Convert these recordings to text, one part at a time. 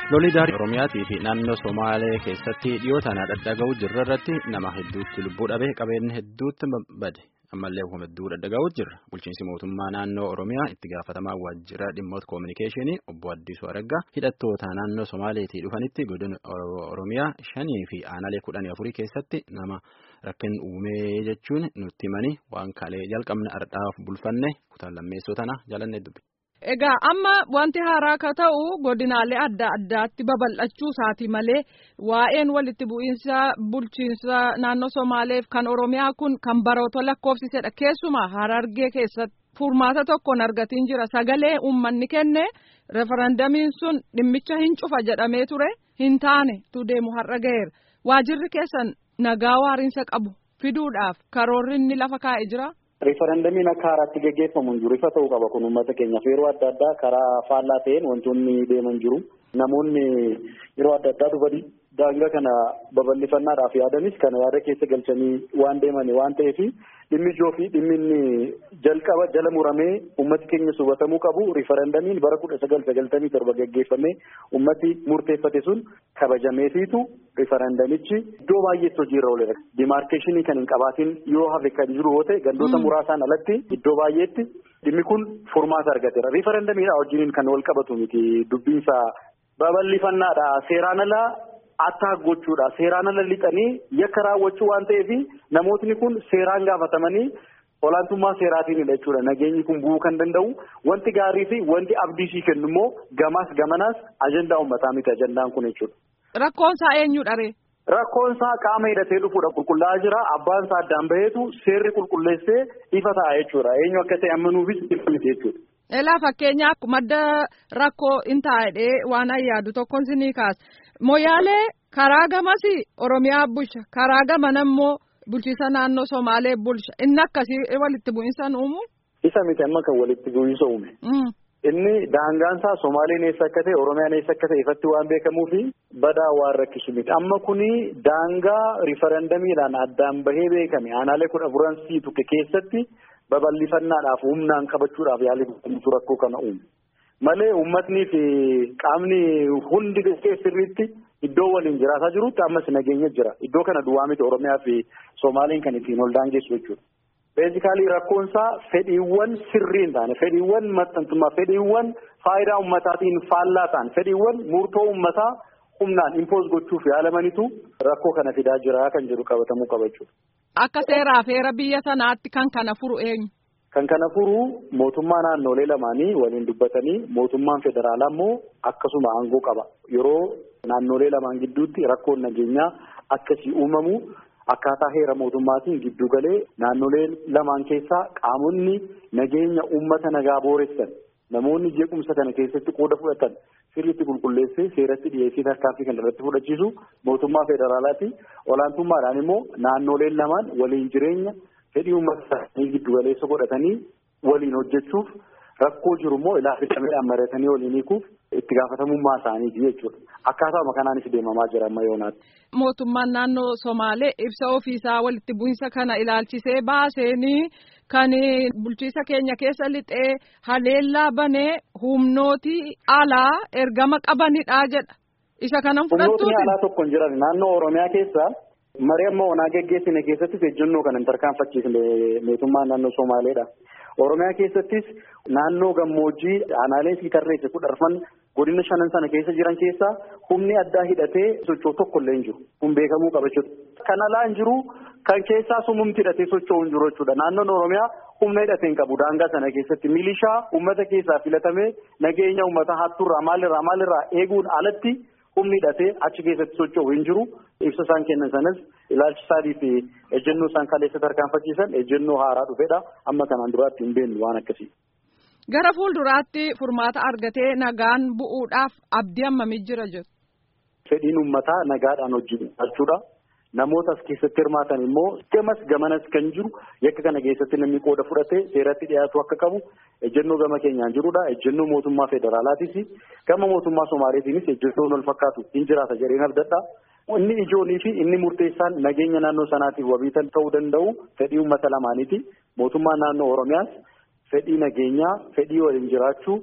Lolidaarii Oromiyaatii fi naannoo Somaalee keessatti dhiyootaan dhadhaga'uu jirra irratti nama hedduutti lubbuu dhabee qabeenyi hedduutti bade ammallee akkuma hedduu dhadhaga'uu jirra. Bulchiinsi mootummaa naannoo Oromiyaa itti gaafatamaa waajjira dhimmoota koominikeeshinii obbo Addisuu Araggaa hidhattoota naannoo Somaaleetii dhufanitti godina Oromiyaa 5 fi aanalee 14 keessatti nama rakkin uumee jechuun nutti himanii waan kalee jalqabna ardhaaf bulfanne kutaan lammeessoo tana jaalanne dubbi. Egaa amma wanti haaraa akka ta'u godinaalee adda addaatti babal'achuu isaati malee waa'een walitti bu'iinsa bulchiinsa naannoo Somaaleef kan Oromiyaa kun kan baroota lakkoofsisedha. Keessumaa Harargee keessatti furmaata tokkoon argatiin jira. Sagalee uummanni kenne referendamiin sun dhimmicha hin cufa jedhamee ture hin taane deemu har'a ga'eera. Waajirri keessan nagaa waariinsa qabu fiduudhaaf karoorri inni lafa kaa'ee jira. Referendamiin akka haaraatti gaggeeffamu hin jiru. Ifa ta'uu qaba kun uummata keenyaaf yeroo adda addaa karaa faallaa ta'een wantoonni deeman jiru. Namoonni yeroo adda addaa dhufanii daangaa kana babal'ifannaadhaaf yaadanis kana yaada keessa galchanii waan deemani waan ta'eef dhimmi ijoo fi dhimmi inni jalqaba jala muramee uummati keenya hubatamuu qabu. Referendamiin bara 1997 gaggeeffamee uummati murteeffate sun kabajameefiitu referendamichi iddoo baay'eetti hojiirra ooleera. Dimaarkeeshinii kan hin qabaatin yoo hafe kan jiru yoo ta'e gandoota muraasaan alatti iddoo baay'eetti dhimmi kun furmaata argateera. Referendamiidha wajjiniin kan wal qabatu miti dubbiinsa babal'ifannaadha. Seeraan alaa attaa gochuudha. Seeraan ala lixanii yakka raawwachuu waan ta'eef namootni kun seeraan gaafatamanii olaantummaa seeraatiinidha jechuudha. Nageenyi kun bu'uu kan danda'u wanti gaarii fi wanti abdiisii kennu immoo gamaas gamanaas ajandaa uummataa miti ajandaan kun jechuudha. Rakkoon isaa eenyudha ree? Rakkoon isaa qaama hidhatee dhufuudha qulqullaa'aa jira. Abbaan isaa addaan baheetu seerri qulqulleessee ifa ta'a jechuudha. Eenyu akka ta'e amanuufis ifa miti jechuudha. Elaa fakkeenyaaf madda rakkoo hin taa'edhee waan ayyaadu tokkoon sinii kaasa. Moyaalee karaa gamas Oromiyaa bulcha karaa gamana immoo bulchiisa naannoo Somaalee bulcha inni akkasii walitti bu'iinsa uumu. Isa miti amma kan walitti bu'iinsa uume. Inni daangaansaa Somaaleen eessa akka ta'e Oromiyaan eessa akka ta'e ifatti waan beekamuufi badaa waan rakkisu miti. Amma kuni daangaa referendamiidhaan addaan bahee beekame aanaalee 14 siitu keessatti babal'ifannaadhaaf humnaan qabachuudhaaf yaalii godhamutu rakkoo kana uume. Malee uummatnii fi qaamni hundi sirriitti iddoo waliin jiraataa jirutti ammas nageenya jira. Iddoo kana duwwaa miti Oromiyaa fi Somaaleen kan ittiin ol daangessu jechuudha. Beezikaalii rakkoonsaa fedhiiwwan sirrii hin taane, fedhiiwwan maxxantummaa, fedhiiwwan faayidaa uummataatiin faallaa ta'an, fedhiiwwan murtoo uummataa humnaan impoos gochuuf yaalamanitu rakkoo kana fidaa jira kan jedhu qabatamuu qaba jechuudha. Akka seeraa fi heera biyya sanaatti kan kana furu eenyu? Kan kana furu mootummaa naannolee lamaanii waliin dubbatanii mootummaan federaalaa immoo akkasuma aangoo qaba. Yeroo naannolee lamaan gidduutti rakkoon nageenyaa akkasii uumamu akkaataa heera mootummaatiin giddu galee naannolee lamaan keessaa qaamonni nageenya uummata nagaa booressan namoonni jeequmsa kana keessatti qooda fudhatan sirriitti qulqulleessee seeratti dhiyeessii tarkaanfii kan irratti fudhachiisu mootummaa federaalaati. Olaantummaadhaan immoo naannoleen lamaan waliin jireenya fedhii uummata isaanii giddu galeessa godhatanii waliin hojjechuuf rakkoo jiru immoo ilaafiidhaan maratanii waliin hiikuuf itti gaafatamummaa isaaniiti jechuudha. Akkaataa kanaanis deemamaa jira amma yoonaatti. Mootummaan naannoo Somaalee ibsa ofiisaa walitti bu'iinsa kana ilaalchisee baaseenii kan bulchiisa keenya keessa lixee haleellaa banee humnooti alaa ergama qabanidha jedha. Isa kanan fudhattuuti. Humnootni alaa tokko hin jiran naannoo Oromiyaa keessa. Marii amma onaa geggeessine keessattis ejjennoo kan hin tarkaanfachiisne mootummaa naannoo Somaaleedha. Oromiyaa keessattis naannoo gammoojjii aanaaleen sii tarreesse 10 godina 5 sana keessa jiran keessaa humni addaa hidhatee socho'u tokko illee hin jiru. Kun beekamuu qaba jechuudha. Kan alaa hin jiru kan keessaa sumumti hidhatee socho'u hin jiru jechuudha. Naannoon Oromiyaa humna hidhatee hin qabu daangaa sana keessatti milishaa uummata keessaa filatamee nageenya uummata hattuurraa maalirraa eeguun alatti humni hidhatee achi keessatti socho'u hin jiru. Ibsa isaan kennan sanas ilaalchisaadii fi ejjennoo isaan kaleessa tarkaanfachiisan ejjennoo haaraa dhufedha. Amma kanaan duraatti hin beeknu waan akkasii. Gara fuulduraatti furmaata argatee nagaan bu'uudhaaf abdii hammamii jira jiru? Fedhiin uummataa nagaadhaan hojjechuudha. Namoota as keessatti hirmaatan immoo gamanas kan jiru yakka kana keessatti namni qooda fudhatee seeratti dhiyaatu akka qabu ejjennoo gama keenyaan jirudha. Ejjennoo mootummaa federaalaatis gama mootummaa Somaaleetiinis ejjennoon wal fakkaatu hin jiraata jedheen abdadha. Inni ijoonii fi inni murteessaan nageenya naannoo sanaatiif wabii ta'uu danda'u fedhii uummata lamaaniiti. Mootummaan naannoo Oromiyaas fedhii nageenyaa, fedhii waliin jiraachuu,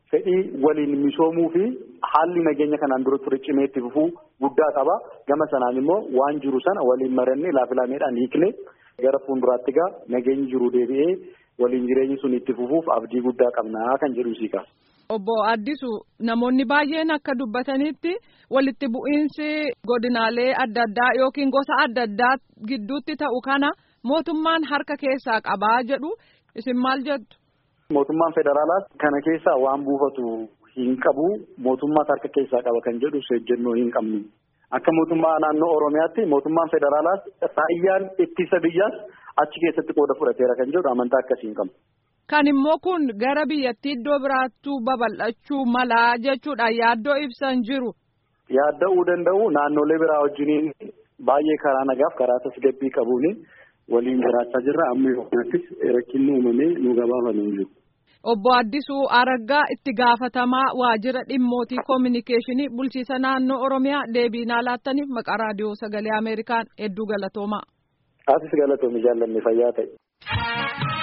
fedhii waliin misoomuu fi haalli nageenya kanaan dura ture cimee itti fufuu guddaa qaba. Gama sanaan immoo waan jiru sana waliin marannee laafilameedhaan hiikne gara fuulduraatti gaa nageenyi jiru deebi'ee waliin jireenyi sun itti fufuuf abdii guddaa qabnaa kan jedhu siika. Obbo Addisu namoonni baay'een akka dubbatanitti walitti bu'iinsi godinaalee adda addaa yookiin gosa adda addaa gidduutti ta'u kana mootummaan harka keessaa qabaa jedhu isin maal jettu? Mootummaan federaalaas kana keessaa waan buufatu hin qabu mootummaa harka keessaa qaba kan jedhu seejjennoo hin qabnu. Akka mootummaa naannoo Oromiyaatti mootummaan federaalaas raayyaan ittisa biyyaas achi keessatti qooda fudhateera kan jedhu amantaa akkasii hin qabu. Kan immoo kun gara biyyattii iddoo biraattuu babal'achuu malaa jechuudhaan yaaddoo ibsan jiru. Yaadda'uu danda'u naannolee biraa wajjiniin baay'ee karaa nagaaf karaa tasgabbii qabuun waliin jiraachaa jirra amma yookaanattis rakkinni uumamee nu gabaafamee jiru. Obbo Addisuu Araggaa itti gaafatamaa waajjira dhimmootii koominikeeshinii bulchiisa naannoo Oromiyaa deebii naa laattaniif maqaa raadiyoo sagalee Ameerikaan hedduu galatoomaa. Asis galatoomi jaallanne fayyaa ta'e.